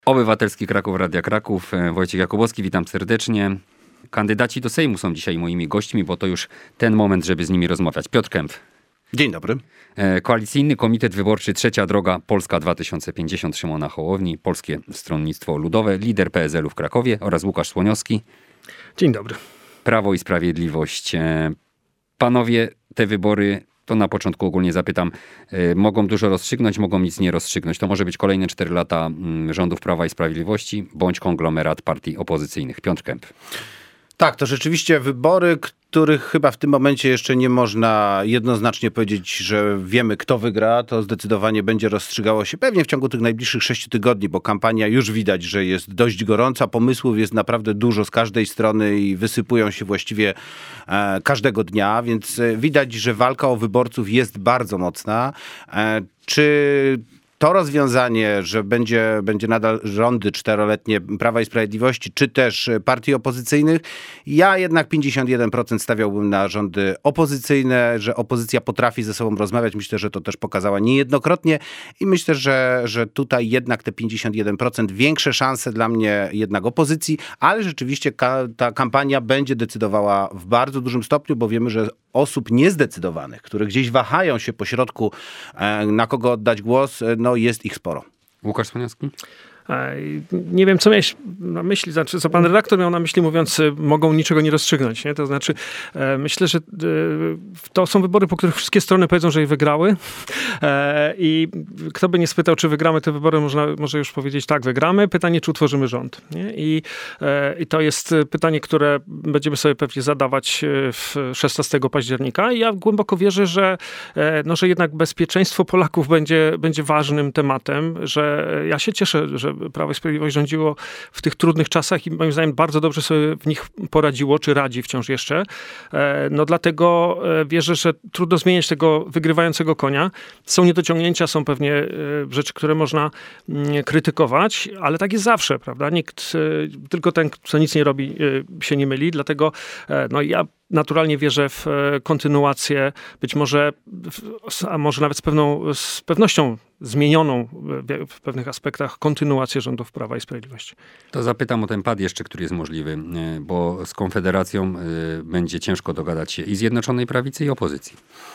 Obywatelski Kraków, Radia Kraków, Wojciech Jakubowski, witam serdecznie. Kandydaci do Sejmu są dzisiaj moimi gośćmi, bo to już ten moment, żeby z nimi rozmawiać. Piotr Kęp. Dzień dobry. Koalicyjny Komitet Wyborczy Trzecia Droga Polska 2050 Szymona Hołowni, Polskie Stronnictwo Ludowe, lider PSL-u w Krakowie oraz Łukasz Słoniowski. Dzień dobry. Prawo i Sprawiedliwość. Panowie, te wybory, to na początku ogólnie zapytam, mogą dużo rozstrzygnąć, mogą nic nie rozstrzygnąć. To może być kolejne 4 lata rządów Prawa i Sprawiedliwości bądź konglomerat partii opozycyjnych. Piotr Kęp. Tak, to rzeczywiście wybory, których chyba w tym momencie jeszcze nie można jednoznacznie powiedzieć, że wiemy, kto wygra. To zdecydowanie będzie rozstrzygało się pewnie w ciągu tych najbliższych 6 tygodni, bo kampania już widać, że jest dość gorąca. Pomysłów jest naprawdę dużo z każdej strony i wysypują się właściwie każdego dnia, więc widać, że walka o wyborców jest bardzo mocna. Czy to rozwiązanie, że będzie nadal rządy 4-letnie Prawa i Sprawiedliwości, czy też partii opozycyjnych, ja jednak 51% stawiałbym na rządy opozycyjne, że opozycja potrafi ze sobą rozmawiać. Myślę, że to też pokazała niejednokrotnie i myślę, że tutaj jednak te 51% większe szanse dla mnie jednak opozycji, ale rzeczywiście ta kampania będzie decydowała w bardzo dużym stopniu, bo wiemy, że osób niezdecydowanych, które gdzieś wahają się po środku, na kogo oddać głos, no jest ich sporo. Łukasz Słoniowski? Nie wiem, co miałeś na myśli, znaczy, co pan redaktor miał na myśli, mówiąc, mogą niczego nie rozstrzygnąć. Nie? To znaczy, myślę, że to są wybory, po których wszystkie strony powiedzą, że je wygrały. I kto by nie spytał, czy wygramy te wybory, może już powiedzieć, tak, wygramy. Pytanie, czy utworzymy rząd. Nie? I to jest pytanie, które będziemy sobie pewnie zadawać 16 października. I ja głęboko wierzę, że jednak bezpieczeństwo Polaków będzie ważnym tematem, że ja się cieszę, że Prawo i Sprawiedliwość rządziło w tych trudnych czasach i moim zdaniem bardzo dobrze sobie w nich poradziło, czy radzi wciąż jeszcze. Dlatego wierzę, że trudno zmieniać tego wygrywającego konia. Są niedociągnięcia, są pewnie rzeczy, które można krytykować, ale tak jest zawsze, prawda? Nikt, tylko ten, kto nic nie robi, się nie myli. Dlatego ja naturalnie wierzę w kontynuację, być może, a może nawet z pewnością zmienioną w pewnych aspektach kontynuację rządów Prawa i Sprawiedliwości. To zapytam o ten pad jeszcze, który jest możliwy, bo z Konfederacją będzie ciężko dogadać się i Zjednoczonej Prawicy, i opozycji.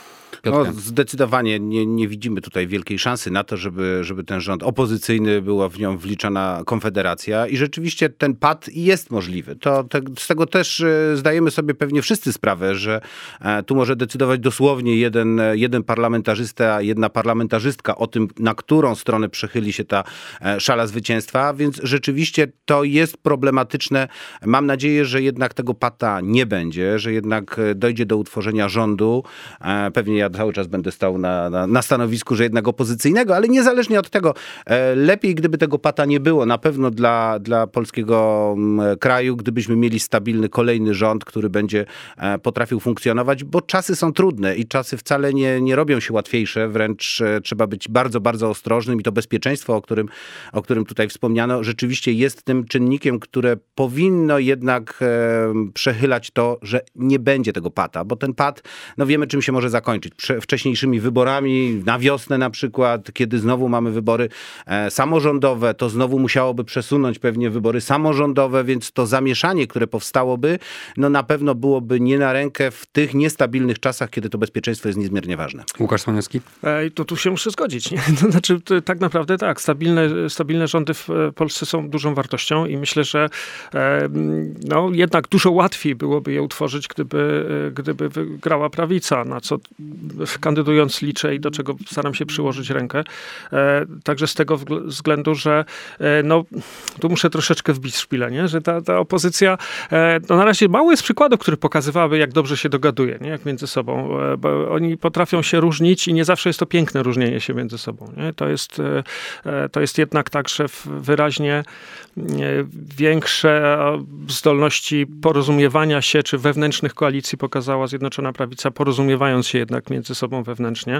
Zdecydowanie nie widzimy tutaj wielkiej szansy na to, żeby ten rząd opozycyjny, była w nią wliczona Konfederacja i rzeczywiście ten pad jest możliwy. Z tego też zdajemy sobie pewnie wszyscy sprawę, że tu może decydować dosłownie jeden parlamentarzysta, jedna parlamentarzystka o tym, na którą stronę przechyli się ta szala zwycięstwa, więc rzeczywiście to jest problematyczne. Mam nadzieję, że jednak tego pata nie będzie, że jednak dojdzie do utworzenia rządu. Pewnie ja cały czas będę stał na stanowisku, że jednak opozycyjnego, ale niezależnie od tego, lepiej gdyby tego pata nie było. Na pewno dla polskiego kraju, gdybyśmy mieli stabilny kolejny rząd, który będzie potrafił funkcjonować, bo czasy są trudne i czasy wcale nie robią się łatwiejsze, wręcz trzeba być bardzo, bardzo ostrożnym i to bezpieczeństwo, o którym tutaj wspomniano, rzeczywiście jest tym czynnikiem, które powinno jednak przechylać to, że nie będzie tego pata, bo ten pat, wiemy czym się może zakończyć. Wcześniejszymi wyborami na wiosnę na przykład, kiedy znowu mamy wybory samorządowe, to znowu musiałoby przesunąć pewnie wybory samorządowe, więc to zamieszanie, które powstałoby, na pewno byłoby nie na rękę w tych niestabilnych czasach, kiedy to bezpieczeństwo jest niezmiernie ważne. Łukasz Słoniowski? To tu się muszę zgodzić. Nie? To znaczy, tak naprawdę tak, stabilne rządy w Polsce są dużą wartością i myślę, że jednak dużo łatwiej byłoby je utworzyć, gdyby wygrała prawica, na co kandydując liczę i do czego staram się przyłożyć rękę. Także z tego względu, że tu muszę troszeczkę wbić szpilę, nie? Że ta opozycja na razie mało jest przykładów, które pokazywały, jak dobrze się dogaduje, nie? Jak między sobą. Bo oni potrafią się różnić i nie zawsze jest to piękne różnienie się między sobą. Nie? To jest jednak tak, że wyraźnie większe zdolności porozumiewania się, czy wewnętrznych koalicji pokazała Zjednoczona Prawica, porozumiewając się jednak między sobą wewnętrznie.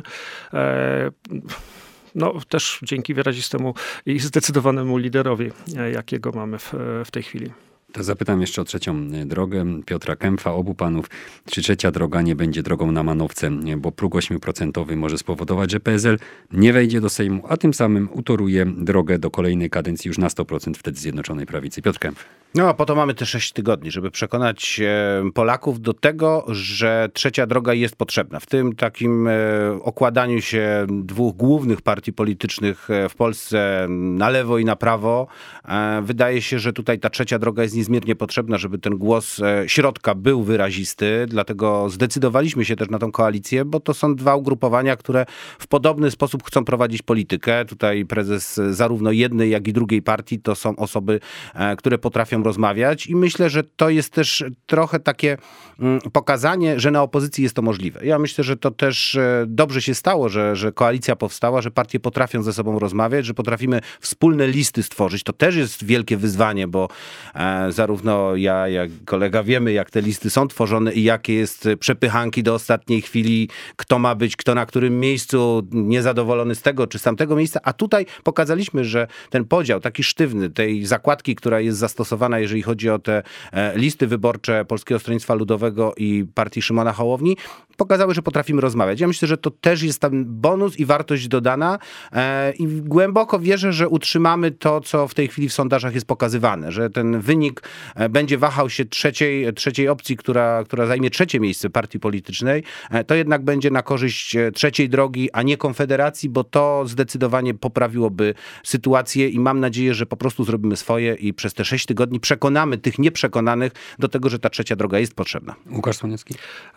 Też dzięki wyrazistemu i zdecydowanemu liderowi, jakiego mamy w tej chwili. To zapytam jeszcze o trzecią drogę Piotra Kempfa, obu panów. Czy trzecia droga nie będzie drogą na manowce, bo próg 8% może spowodować, że PSL nie wejdzie do Sejmu, a tym samym utoruje drogę do kolejnej kadencji już na 100% wtedy Zjednoczonej Prawicy. Piotr Kempf. No, po to mamy te 6 tygodni, żeby przekonać Polaków do tego, że trzecia droga jest potrzebna. W tym takim okładaniu się dwóch głównych partii politycznych w Polsce na lewo i na prawo, wydaje się, że tutaj ta trzecia droga jest niezmiernie potrzebna, żeby ten głos środka był wyrazisty. Dlatego zdecydowaliśmy się też na tą koalicję, bo to są dwa ugrupowania, które w podobny sposób chcą prowadzić politykę. Tutaj prezes zarówno jednej, jak i drugiej partii to są osoby, które potrafią rozmawiać i myślę, że to jest też trochę takie pokazanie, że na opozycji jest to możliwe. Ja myślę, że to też dobrze się stało, że koalicja powstała, że partie potrafią ze sobą rozmawiać, że potrafimy wspólne listy stworzyć. To też jest wielkie wyzwanie, bo zarówno ja, jak kolega wiemy, jak te listy są tworzone i jakie jest przepychanki do ostatniej chwili, kto ma być, kto na którym miejscu, niezadowolony z tego czy z tamtego miejsca, a tutaj pokazaliśmy, że ten podział taki sztywny, tej zakładki, która jest zastosowana, jeżeli chodzi o te listy wyborcze Polskiego Stronnictwa Ludowego i partii Szymona Hołowni, pokazały, że potrafimy rozmawiać. Ja myślę, że to też jest tam bonus i wartość dodana i głęboko wierzę, że utrzymamy to, co w tej chwili w sondażach jest pokazywane, że ten wynik będzie wahał się trzeciej opcji, która zajmie trzecie miejsce partii politycznej, to jednak będzie na korzyść trzeciej drogi, a nie Konfederacji, bo to zdecydowanie poprawiłoby sytuację i mam nadzieję, że po prostu zrobimy swoje i przez te 6 tygodni przekonamy tych nieprzekonanych do tego, że ta trzecia droga jest potrzebna. Łukasz Słoniewski?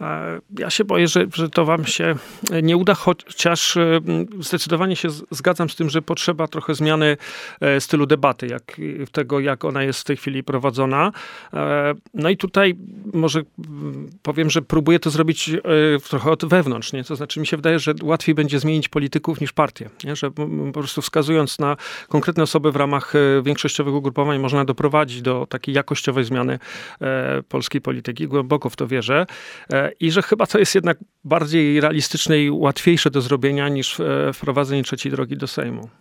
Ja się boję, że to wam się nie uda, chociaż zdecydowanie się zgadzam z tym, że potrzeba trochę zmiany stylu debaty, jak ona jest w tej chwili prowadzona. No i tutaj może powiem, że próbuję to zrobić trochę od wewnątrz, nie? To znaczy mi się wydaje, że łatwiej będzie zmienić polityków niż partię, nie? Że po prostu wskazując na konkretne osoby w ramach większościowych ugrupowań można doprowadzić do takiej jakościowej zmiany polskiej polityki. Głęboko w to wierzę i że chyba to jest jednak bardziej realistyczne i łatwiejsze do zrobienia niż wprowadzenie trzeciej drogi do Sejmu.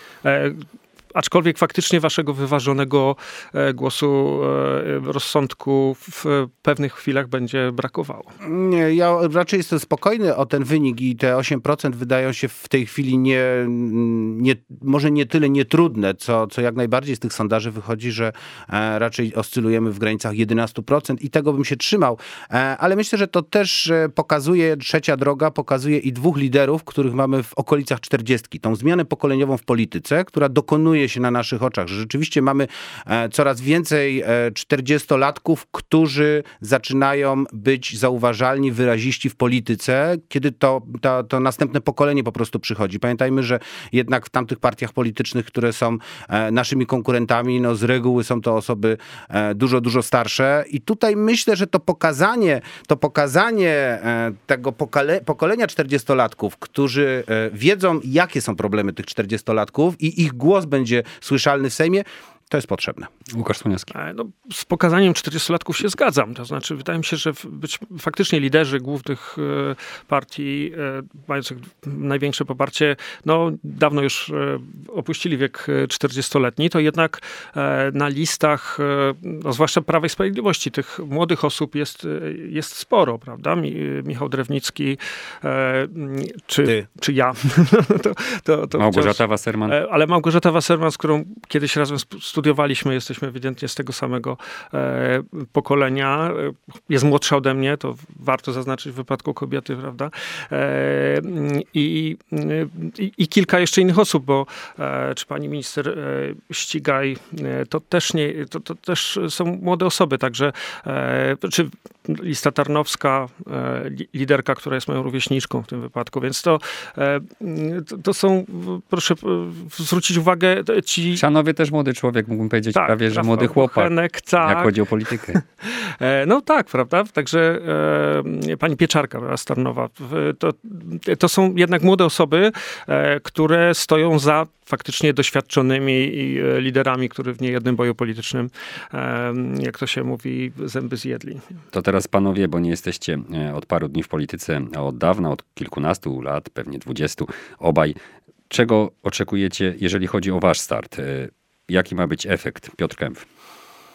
Aczkolwiek faktycznie waszego wyważonego głosu, rozsądku w pewnych chwilach będzie brakowało. Nie, ja raczej jestem spokojny o ten wynik i te 8% wydają się w tej chwili może nie tyle nietrudne, co jak najbardziej z tych sondaży wychodzi, że raczej oscylujemy w granicach 11% i tego bym się trzymał. Ale myślę, że to też pokazuje, trzecia droga pokazuje i dwóch liderów, których mamy w okolicach 40. Tą zmianę pokoleniową w polityce, która dokonuje się na naszych oczach, że rzeczywiście mamy coraz więcej 40-latków, którzy zaczynają być zauważalni, wyraziści w polityce, kiedy to następne pokolenie po prostu przychodzi. Pamiętajmy, że jednak w tamtych partiach politycznych, które są naszymi konkurentami, no z reguły są to osoby dużo, dużo starsze i tutaj myślę, że to pokazanie tego pokolenia 40-latków, którzy wiedzą, jakie są problemy tych 40-latków i ich głos będzie słyszalny w Sejmie, to jest potrzebne. Łukasz Słoniewski. No, z pokazaniem 40-latków się zgadzam. To znaczy, wydaje mi się, że faktycznie liderzy głównych partii mających największe poparcie, no dawno już opuścili wiek 40-letni, to jednak na listach, no, zwłaszcza Prawa i Sprawiedliwości, tych młodych osób jest sporo, prawda? Michał Drewnicki, czy ja. to Małgorzata Wasserman. Ale Małgorzata Wasserman, z którą kiedyś razem studiowaliśmy, jesteśmy ewidentnie z tego samego pokolenia. Jest młodsza ode mnie, to warto zaznaczyć w wypadku kobiety, prawda? I kilka jeszcze innych osób, bo czy pani minister Ścigaj, to też są młode osoby, także czy Lista Tarnowska, liderka, która jest moją rówieśniczką w tym wypadku, więc to są, proszę zwrócić uwagę, ci... Szanowie też młody człowiek, mógłbym powiedzieć tak, prawie, że młody chłopak, Bochenek, tak. jak chodzi o politykę. No tak, prawda? Także pani Pieczarka z Tarnowa, to są jednak młode osoby, które stoją za faktycznie doświadczonymi liderami, którzy w niejednym boju politycznym, jak to się mówi, zęby zjedli. To teraz panowie, bo nie jesteście od paru dni w polityce, a od dawna, od kilkunastu lat, pewnie 20, obaj. Czego oczekujecie, jeżeli chodzi o wasz start? Jaki ma być efekt? Piotr Kempf.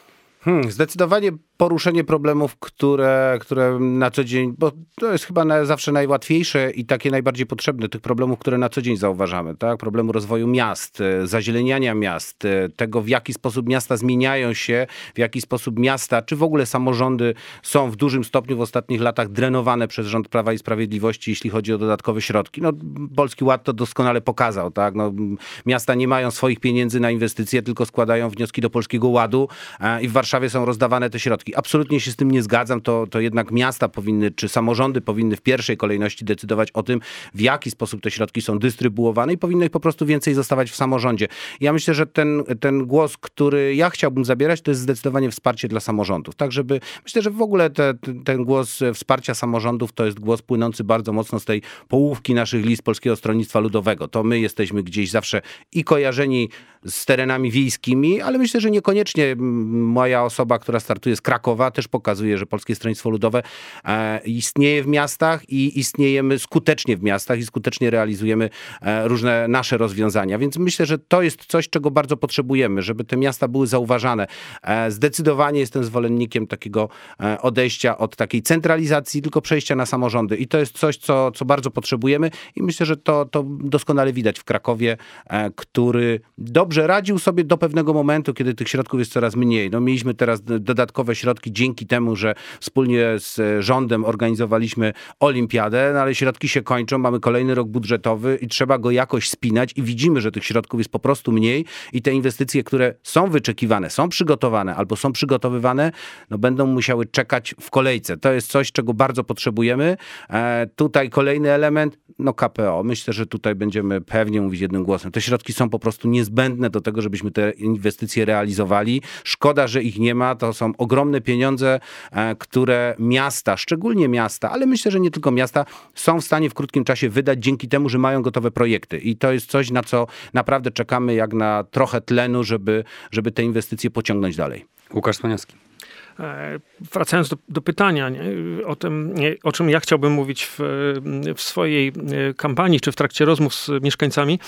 Zdecydowanie poruszenie problemów, które na co dzień, bo to jest chyba zawsze najłatwiejsze i takie najbardziej potrzebne, tych problemów, które na co dzień zauważamy, tak? Problemu rozwoju miast, zazieleniania miast, tego w jaki sposób miasta zmieniają się, w jaki sposób miasta, czy w ogóle samorządy są w dużym stopniu w ostatnich latach drenowane przez rząd Prawa i Sprawiedliwości, jeśli chodzi o dodatkowe środki. No, Polski Ład to doskonale pokazał, tak? No, miasta nie mają swoich pieniędzy na inwestycje, tylko składają wnioski do Polskiego Ładu i w Warszawie są rozdawane te środki. Absolutnie się z tym nie zgadzam, to jednak miasta powinny, czy samorządy powinny w pierwszej kolejności decydować o tym, w jaki sposób te środki są dystrybuowane i powinno ich po prostu więcej zostawać w samorządzie. Ja myślę, że ten głos, który ja chciałbym zabierać, to jest zdecydowanie wsparcie dla samorządów. Tak, żeby, myślę, że w ogóle ten głos wsparcia samorządów to jest głos płynący bardzo mocno z tej połówki naszych list Polskiego Stronnictwa Ludowego. To my jesteśmy gdzieś zawsze i kojarzeni z terenami wiejskimi, ale myślę, że niekoniecznie moja osoba, która startuje z Krakowa, też pokazuje, że Polskie Stronnictwo Ludowe istnieje w miastach i istniejemy skutecznie w miastach i skutecznie realizujemy różne nasze rozwiązania. Więc myślę, że to jest coś, czego bardzo potrzebujemy, żeby te miasta były zauważane. Zdecydowanie jestem zwolennikiem takiego odejścia od takiej centralizacji, tylko przejścia na samorządy. I to jest coś, co bardzo potrzebujemy i myślę, że to doskonale widać w Krakowie, który dobrze radził sobie do pewnego momentu, kiedy tych środków jest coraz mniej. No, mieliśmy teraz dodatkowe środki dzięki temu, że wspólnie z rządem organizowaliśmy olimpiadę, no ale środki się kończą, mamy kolejny rok budżetowy i trzeba go jakoś spinać i widzimy, że tych środków jest po prostu mniej i te inwestycje, które są wyczekiwane, są przygotowane albo są przygotowywane, no będą musiały czekać w kolejce. To jest coś, czego bardzo potrzebujemy. Tutaj kolejny element, no KPO. Myślę, że tutaj będziemy pewnie mówić jednym głosem. Te środki są po prostu niezbędne do tego, żebyśmy te inwestycje realizowali. Szkoda, że ich nie ma. To są ogromne pieniądze, które miasta, szczególnie miasta, ale myślę, że nie tylko miasta, są w stanie w krótkim czasie wydać dzięki temu, że mają gotowe projekty. I to jest coś, na co naprawdę czekamy jak na trochę tlenu, żeby te inwestycje pociągnąć dalej. Łukasz Słoniowski. Wracając do pytania o tym, o czym ja chciałbym mówić w swojej kampanii, czy w trakcie rozmów z mieszkańcami,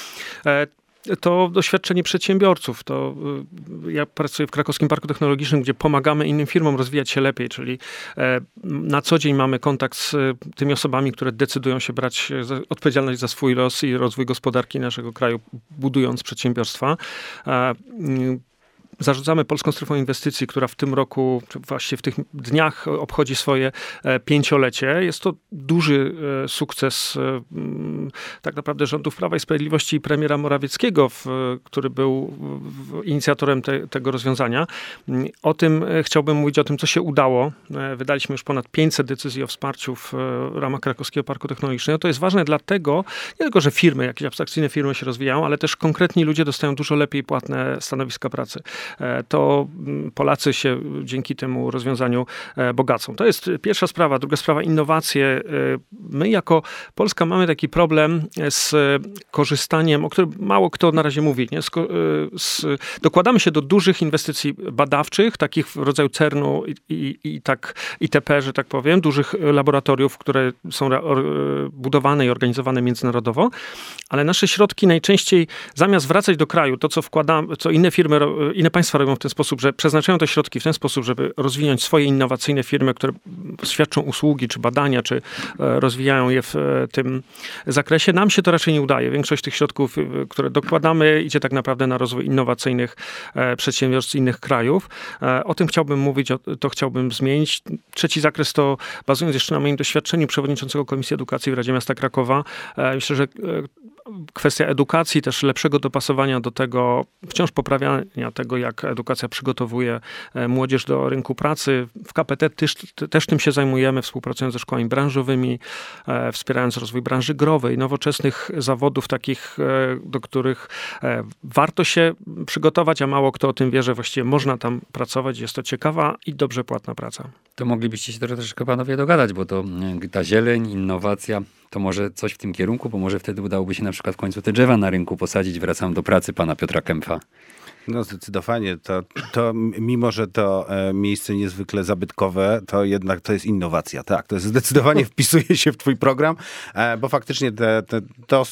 to doświadczenie przedsiębiorców. To ja pracuję w Krakowskim Parku Technologicznym, gdzie pomagamy innym firmom rozwijać się lepiej, czyli na co dzień mamy kontakt z tymi osobami, które decydują się brać odpowiedzialność za swój los i rozwój gospodarki naszego kraju, budując przedsiębiorstwa. Zarządzamy Polską Strefą Inwestycji, która w tym roku, czy właściwie w tych dniach obchodzi swoje 5-lecie. Jest to duży sukces tak naprawdę rządów Prawa i Sprawiedliwości i premiera Morawieckiego, który był inicjatorem tego rozwiązania. O tym chciałbym mówić, o tym, co się udało. Wydaliśmy już ponad 500 decyzji o wsparciu w ramach Krakowskiego Parku Technologicznego. To jest ważne dlatego, nie tylko, że firmy, jakieś abstrakcyjne firmy się rozwijają, ale też konkretni ludzie dostają dużo lepiej płatne stanowiska pracy. To Polacy się dzięki temu rozwiązaniu bogacą. To jest pierwsza sprawa. Druga sprawa, innowacje. My jako Polska mamy taki problem z korzystaniem, o którym mało kto na razie mówi. Nie? Dokładamy się do dużych inwestycji badawczych, takich w rodzaju CERN-u i tak ITP, że tak powiem, dużych laboratoriów, które są budowane i organizowane międzynarodowo, ale nasze środki najczęściej zamiast wracać do kraju, to co wkładamy, co inne państwa robią w ten sposób, że przeznaczają te środki w ten sposób, żeby rozwinąć swoje innowacyjne firmy, które świadczą usługi, czy badania, czy rozwijają je w tym zakresie. Nam się to raczej nie udaje. Większość tych środków, które dokładamy, idzie tak naprawdę na rozwój innowacyjnych przedsiębiorstw innych krajów. O tym chciałbym mówić, to chciałbym zmienić. Trzeci zakres to, bazując jeszcze na moim doświadczeniu przewodniczącego Komisji Edukacji w Radzie Miasta Krakowa, myślę, że kwestia edukacji, też lepszego dopasowania do tego, wciąż poprawiania tego, jak edukacja przygotowuje młodzież do rynku pracy. W KPT też tym się zajmujemy, współpracując ze szkołami branżowymi, wspierając rozwój branży growej, nowoczesnych zawodów takich, do których warto się przygotować, a mało kto o tym wie, że właściwie można tam pracować. Jest to ciekawa i dobrze płatna praca. To moglibyście się troszeczkę panowie dogadać, bo to ta zieleń, innowacja, to może coś w tym kierunku, bo może wtedy udałoby się na przykład w końcu te drzewa na rynku posadzić. Wracam do pracy pana Piotra Kempfa. No zdecydowanie. To mimo, że to miejsce niezwykle zabytkowe, to jednak to jest innowacja. Tak, to zdecydowanie wpisuje się w twój program, bo faktycznie to są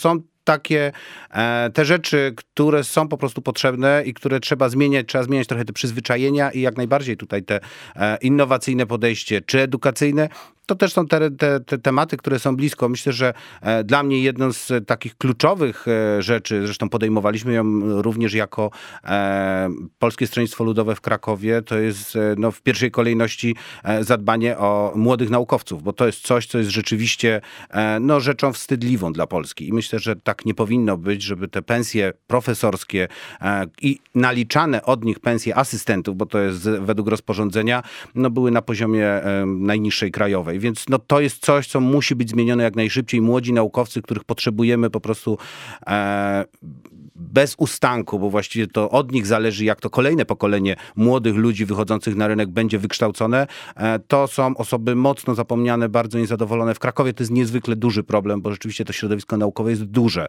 takie te rzeczy, które są po prostu potrzebne i które trzeba zmieniać trochę te przyzwyczajenia i jak najbardziej tutaj te innowacyjne podejście, czy edukacyjne, to też są te tematy, które są blisko. Myślę, że dla mnie jedną z takich kluczowych rzeczy, zresztą podejmowaliśmy ją również jako Polskie Stronnictwo Ludowe w Krakowie, to jest w pierwszej kolejności zadbanie o młodych naukowców, bo to jest coś, co jest rzeczywiście rzeczą wstydliwą dla Polski. I myślę, że tak nie powinno być, żeby te pensje profesorskie i naliczane od nich pensje asystentów, bo to jest według rozporządzenia, były na poziomie najniższej krajowej. Więc to jest coś, co musi być zmienione jak najszybciej. Młodzi naukowcy, których potrzebujemy po prostu bez ustanku, bo właściwie to od nich zależy, jak to kolejne pokolenie młodych ludzi wychodzących na rynek będzie wykształcone. To są osoby mocno zapomniane, bardzo niezadowolone. W Krakowie to jest niezwykle duży problem, bo rzeczywiście to środowisko naukowe jest duże.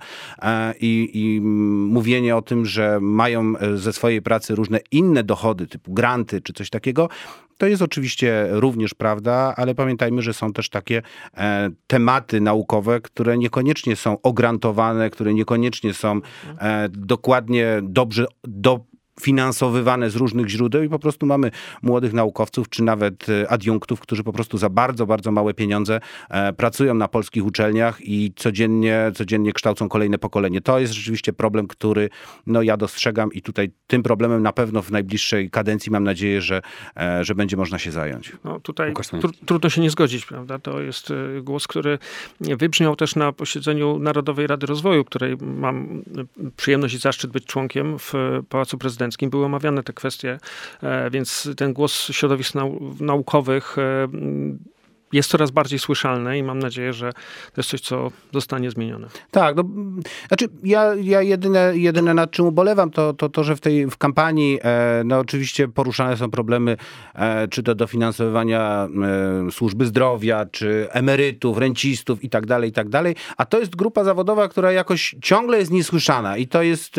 I mówienie o tym, że mają ze swojej pracy różne inne dochody, typu granty czy coś takiego, to jest oczywiście również prawda, ale pamiętajmy, że są też takie tematy naukowe, które niekoniecznie są ograntowane, które niekoniecznie są dokładnie dobrze finansowywane z różnych źródeł i po prostu mamy młodych naukowców, czy nawet adiunktów, którzy po prostu za bardzo, bardzo małe pieniądze pracują na polskich uczelniach i codziennie kształcą kolejne pokolenie. To jest rzeczywiście problem, który ja dostrzegam i tutaj tym problemem na pewno w najbliższej kadencji mam nadzieję, że będzie można się zająć. Tutaj trudno się nie zgodzić, prawda? To jest głos, który wybrzmiał też na posiedzeniu Narodowej Rady Rozwoju, której mam przyjemność i zaszczyt być członkiem w Pałacu Prezydenckim. Były omawiane te kwestie, więc ten głos środowisk naukowych jest coraz bardziej słyszalny i mam nadzieję, że to jest coś, co zostanie zmienione. Tak, ja jedyne nad czym ubolewam, to że w kampanii oczywiście poruszane są problemy czy to dofinansowywania służby zdrowia, czy emerytów, rencistów i tak dalej, a to jest grupa zawodowa, która jakoś ciągle jest niesłyszana i to jest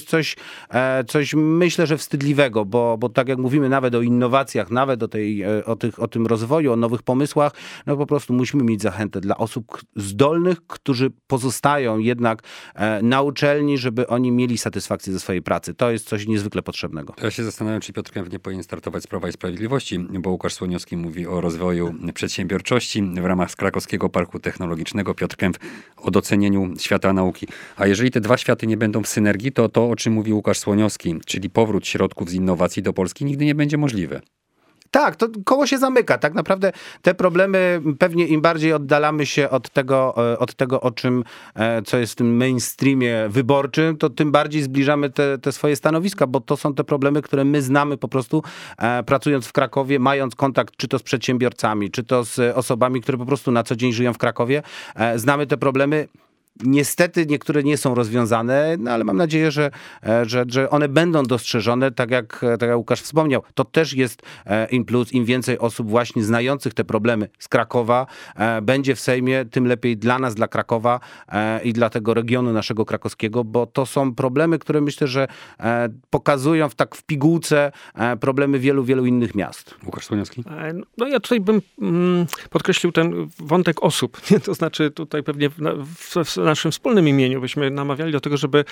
coś myślę, że wstydliwego, bo tak jak mówimy nawet o innowacjach, nawet o tym rozwoju, o nowych pomysłach, po prostu musimy mieć zachętę dla osób zdolnych, którzy pozostają jednak na uczelni, żeby oni mieli satysfakcję ze swojej pracy. To jest coś niezwykle potrzebnego. Ja się zastanawiam, czy Piotr Kęp nie powinien startować z Prawa i Sprawiedliwości, bo Łukasz Słoniowski mówi o rozwoju przedsiębiorczości w ramach Krakowskiego Parku Technologicznego. Piotr Kęp o docenieniu świata nauki. A jeżeli te dwa światy nie będą w synergii, to o czym mówi Łukasz Słoniowski, czyli powrót środków z innowacji do Polski nigdy nie będzie możliwy. Tak, to koło się zamyka. Tak naprawdę te problemy, pewnie im bardziej oddalamy się od tego, o czym, co jest w tym mainstreamie wyborczym, to tym bardziej zbliżamy te swoje stanowiska, bo to są te problemy, które my znamy po prostu pracując w Krakowie, mając kontakt czy to z przedsiębiorcami, czy to z osobami, które po prostu na co dzień żyją w Krakowie. Znamy te problemy. Niestety niektóre nie są rozwiązane, ale mam nadzieję, że one będą dostrzeżone, tak jak Łukasz wspomniał. To też jest in plus, im więcej osób właśnie znających te problemy z Krakowa będzie w Sejmie, tym lepiej dla nas, dla Krakowa i dla tego regionu naszego krakowskiego, bo to są problemy, które myślę, że pokazują w pigułce problemy wielu, wielu innych miast. Łukasz Słoniowski? Ja tutaj bym podkreślił ten wątek osób. To znaczy tutaj pewnie w naszym wspólnym imieniu byśmy namawiali do tego, żeby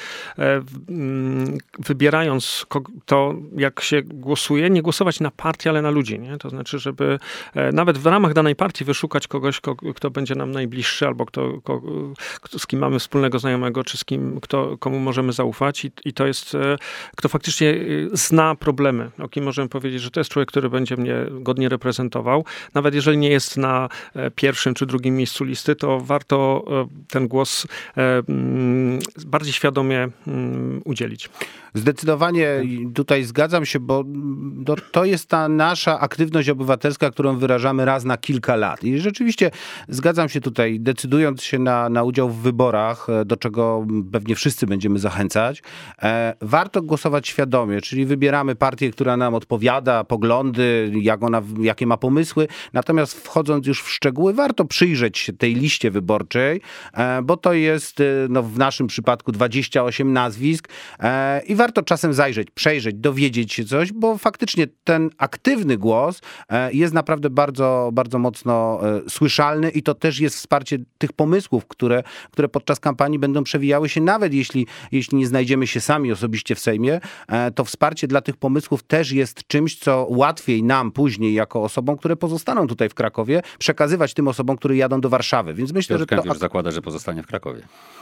wybierając to, jak się głosuje, nie głosować na partię, ale na ludzi. Nie? To znaczy, żeby nawet w ramach danej partii wyszukać kogoś, kto będzie nam najbliższy, albo z kim mamy wspólnego znajomego, czy z kim, komu możemy zaufać. I to jest, kto faktycznie zna problemy, o kim możemy powiedzieć, że to jest człowiek, który będzie mnie godnie reprezentował. Nawet jeżeli nie jest na pierwszym czy drugim miejscu listy, to warto ten głos bardziej świadomie udzielić. Zdecydowanie tutaj zgadzam się, bo to jest ta nasza aktywność obywatelska, którą wyrażamy raz na kilka lat. I rzeczywiście zgadzam się tutaj, decydując się na udział w wyborach, do czego pewnie wszyscy będziemy zachęcać, warto głosować świadomie, czyli wybieramy partię, która nam odpowiada, poglądy, jakie ma pomysły. Natomiast wchodząc już w szczegóły, warto przyjrzeć się tej liście wyborczej, bo to jest no, w naszym przypadku 28 nazwisk i warto czasem zajrzeć, przejrzeć, dowiedzieć się coś, bo faktycznie ten aktywny głos jest naprawdę bardzo, bardzo mocno słyszalny i to też jest wsparcie tych pomysłów, które podczas kampanii będą przewijały się, nawet jeśli nie znajdziemy się sami osobiście w Sejmie, to wsparcie dla tych pomysłów też jest czymś, co łatwiej nam później jako osobom, które pozostaną tutaj w Krakowie, przekazywać tym osobom, które jadą do Warszawy. Więc myślę, Piotr Kęp już zakłada, że pozostanie w Krakowie.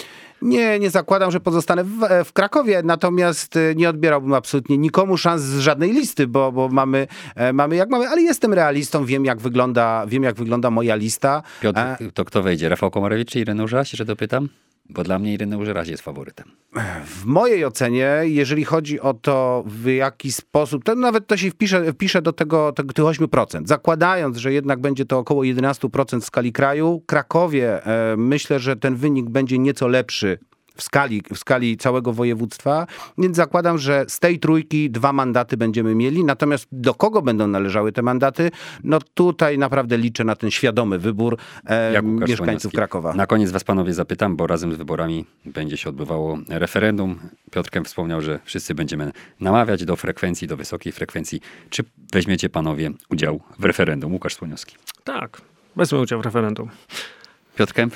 Nie zakładam, że pozostanę w Krakowie, natomiast nie odbierałbym absolutnie nikomu szans z żadnej listy, bo mamy jak mamy, ale jestem realistą, wiem jak wygląda moja lista. Piotr, to kto wejdzie? Rafał Komorowicz czy Ireneusz Raś, że dopytam? Bo dla mnie Ireneusz Raś jest faworytem. W mojej ocenie, jeżeli chodzi o to, w jaki sposób, to nawet to się wpisze do tych 8%. Zakładając, że jednak będzie to około 11% w skali kraju, Krakowie myślę, że ten wynik będzie nieco lepszy w skali całego województwa, więc zakładam, że z tej trójki 2 mandaty będziemy mieli, natomiast do kogo będą należały te mandaty, no tutaj naprawdę liczę na ten świadomy wybór mieszkańców Krakowa. Na koniec was panowie zapytam, bo razem z wyborami będzie się odbywało referendum. Piotr Kęp wspomniał, że wszyscy będziemy namawiać do frekwencji, do wysokiej frekwencji. Czy weźmiecie panowie udział w referendum? Łukasz Słoniowski. Tak, wezmę udział w referendum. Piotr Kęp?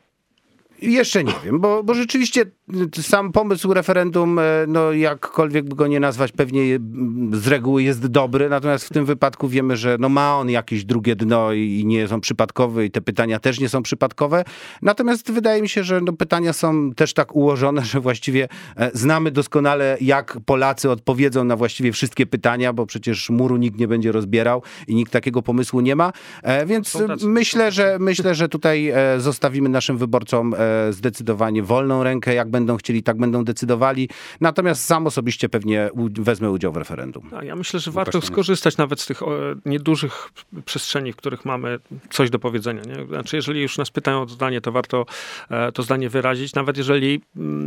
Jeszcze nie wiem, bo rzeczywiście sam pomysł referendum, no jakkolwiek by go nie nazwać, pewnie z reguły jest dobry, natomiast w tym wypadku wiemy, że no ma on jakieś drugie dno i nie są przypadkowe i te pytania też nie są przypadkowe. Natomiast wydaje mi się, że no pytania są też tak ułożone, że właściwie znamy doskonale, jak Polacy odpowiedzą na właściwie wszystkie pytania, bo przecież muru nikt nie będzie rozbierał i nikt takiego pomysłu nie ma. Więc myślę, że tutaj zostawimy naszym wyborcom zdecydowanie wolną rękę. Jak będą chcieli, tak będą decydowali. Natomiast sam osobiście pewnie wezmę udział w referendum. Ja myślę, że warto skorzystać nawet z tych niedużych przestrzeni, w których mamy coś do powiedzenia. Nie? Znaczy, jeżeli już nas pytają o zdanie, to warto to zdanie wyrazić. Nawet jeżeli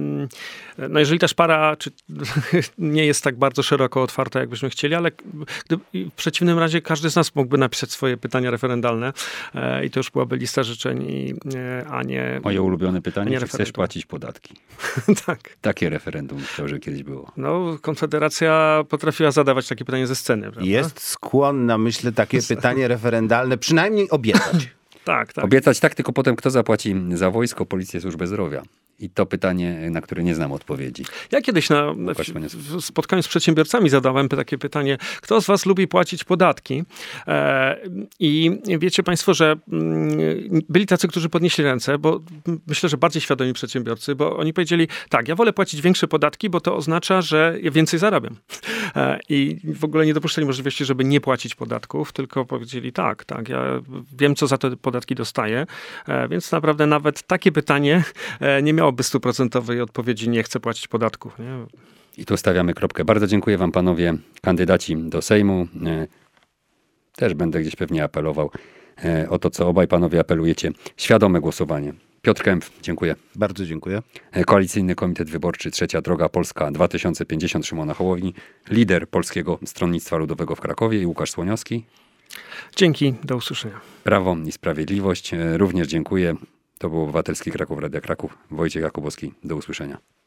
ta szpara nie jest tak bardzo szeroko otwarta, jakbyśmy chcieli, ale w przeciwnym razie każdy z nas mógłby napisać swoje pytania referendalne i to już byłaby lista życzeń, a nie... Moje ulubione pytanie, czy chcesz płacić podatki? Tak. Takie referendum chciał, że kiedyś było. No, Konfederacja potrafiła zadawać takie pytanie ze sceny, prawda? Jest skłonna, myślę, takie pytanie referendalne przynajmniej obiecać. Tak. Obiecać tak, tylko potem kto zapłaci za wojsko, policję, służbę zdrowia? I to pytanie, na które nie znam odpowiedzi. Ja kiedyś w spotkaniu z przedsiębiorcami zadałem takie pytanie, kto z was lubi płacić podatki? I wiecie państwo, że byli tacy, którzy podnieśli ręce, bo myślę, że bardziej świadomi przedsiębiorcy, bo oni powiedzieli, tak, ja wolę płacić większe podatki, bo to oznacza, że ja więcej zarabiam. I w ogóle nie dopuszczali możliwości, żeby nie płacić podatków, tylko powiedzieli, tak, ja wiem, co za te podatki dostaję, więc naprawdę nawet takie pytanie nie miało 100% odpowiedzi, nie chcę płacić podatków. Nie? I tu stawiamy kropkę. Bardzo dziękuję wam panowie kandydaci do Sejmu. Też będę gdzieś pewnie apelował o to, co obaj panowie apelujecie. Świadome głosowanie. Piotr Kęp, dziękuję. Bardzo dziękuję. Koalicyjny Komitet Wyborczy Trzecia Droga Polska 2050 Szymona Hołowni, lider Polskiego Stronnictwa Ludowego w Krakowie i Łukasz Słoniowski. Dzięki, do usłyszenia. Prawo i Sprawiedliwość, również dziękuję. To był Obywatelski Kraków, Radia Kraków. Wojciech Jakubowski. Do usłyszenia.